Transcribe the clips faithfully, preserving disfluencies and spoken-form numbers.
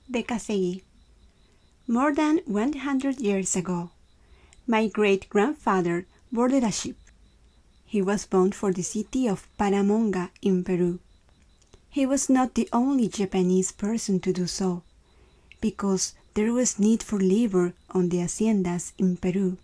The Kasegi. More than one hundred years ago, my great-grandfather boarded a ship. He was bound for the city of Paramonga in Peru. He was not the only Japanese person to do so, because there was need for labor on the haciendas in Peru.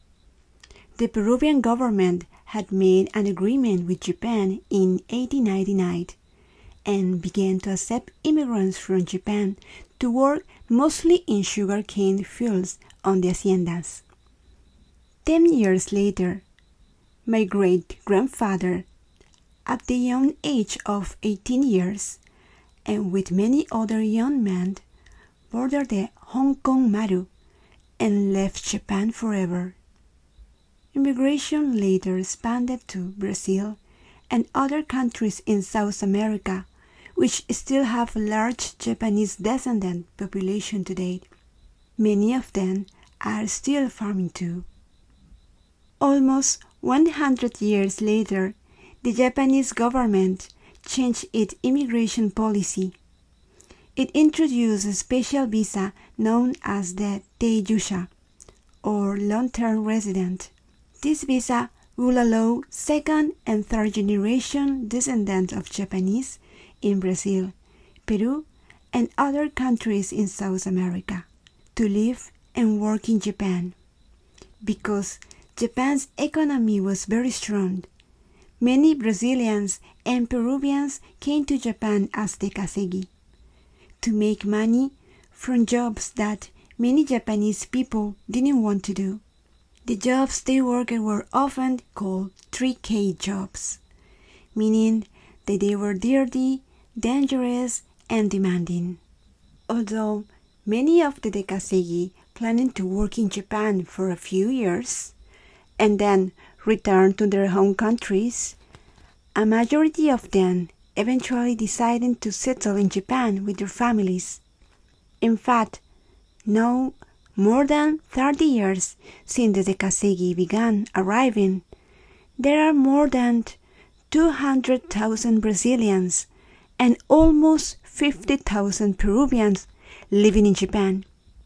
The Peruvian government had made an agreement with Japan in eighteen ninety-nine and began to accept immigrants from Japan to work mostly in sugarcane fields on the haciendas. Ten years later, my great-grandfather, at the young age of eighteen years, and with many other young men, boarded the Hong Kong Maru and left Japan forever. Immigration later expanded to Brazil and other countries in South America, which still have a large Japanese descendant population today. Many of them are still farming too. Almost one hundred years later, the Japanese government changed its immigration policy. It introduced a special visa known as the Teiyusha, or long-term resident. This visa will allow second and third generation descendants of Japanese in Brazil, Peru, and other countries in South America to live and work in Japan. Because Japan's economy was very strong, many Brazilians and Peruvians came to Japan as the Kasegi to make money from jobs that many Japanese people didn't want to do. The jobs they worked were often called three K jobs, meaning that they were dirty, dangerous, and demanding. Although many of the Kasegi planned to work in Japan for a few years and then return to their home countries, a majority of them eventually decided to settle in Japan with their families. In fact, now more than thirty years since the Kasegi began arriving, there are more than two hundred thousand Brazilians and almost fifty thousand Peruvians living in Japan.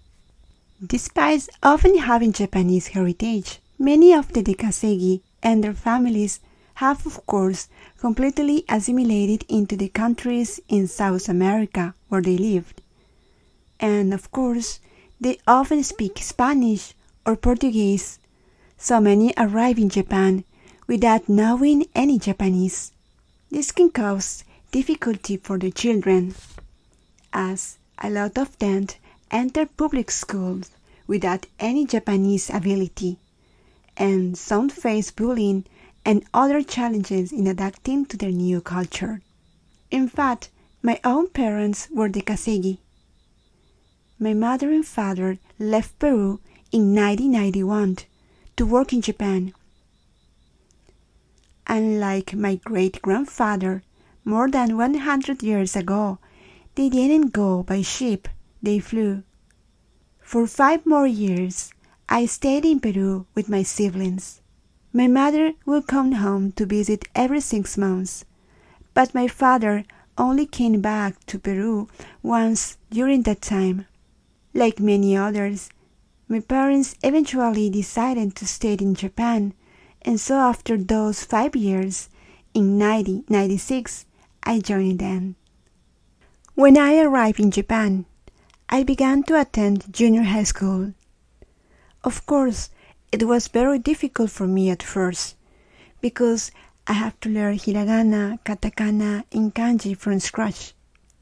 Despite often having Japanese heritage, many of the Kasegi and their families have, of course, completely assimilated into the countries in South America where they lived. And, of course, they often speak Spanish or Portuguese, so many arrive in Japan without knowing any Japanese. This can cause difficulty for the children, as a lot of them enter public schools without any Japanese ability, and some face bullying and other challenges in adapting to their new culture. In fact, my own parents were the Kasegi. My mother and father left Peru in nineteen ninety-one to work in Japan. Unlike my great-grandfather, more than one hundred years ago, they didn't go by ship, they flew. For five more years, I stayed in Peru with my siblings. My mother would come home to visit every six months, but my father only came back to Peru once during that time. Like many others, my parents eventually decided to stay in Japan, and so after those five years, in nineteen ninety-six, I joined them. When I arrived in Japan, I began to attend junior high school. Of course, it was very difficult for me at first, because I have to learn hiragana, katakana, and kanji from scratch.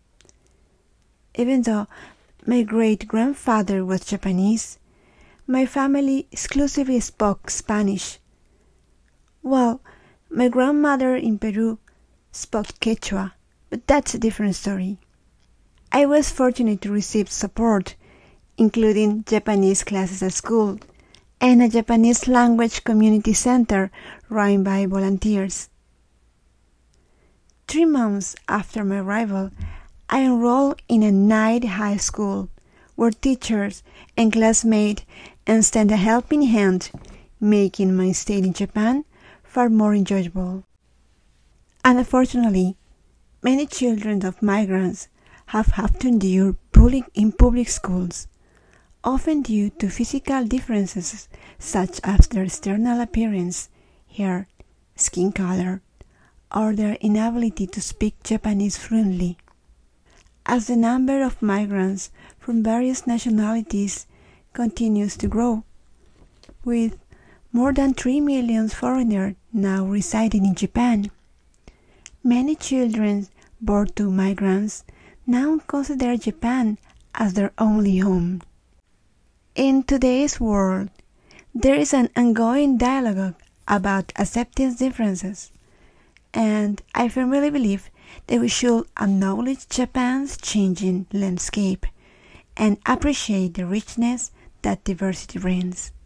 Even though my great-grandfather was Japanese, my family exclusively spoke Spanish. Well, my grandmother in Peru spoke Quechua, but that's a different story. I was fortunate to receive support, including Japanese classes at school and a Japanese language community center run by volunteers. Three months after my arrival, I enrolled in a night high school where teachers and classmates extended a helping hand, making my stay in Japan far more enjoyable. Unfortunately, many children of migrants have had to endure bullying in public schools, often due to physical differences such as their external appearance, hair, skin color, or their inability to speak Japanese fluently. As the number of migrants from various nationalities continues to grow, with more than three million foreigners now residing in Japan, many children born to migrants now consider Japan as their only home. In today's world, there is an ongoing dialogue about accepting differences, and I firmly believe that we should acknowledge Japan's changing landscape and appreciate the richness that diversity brings.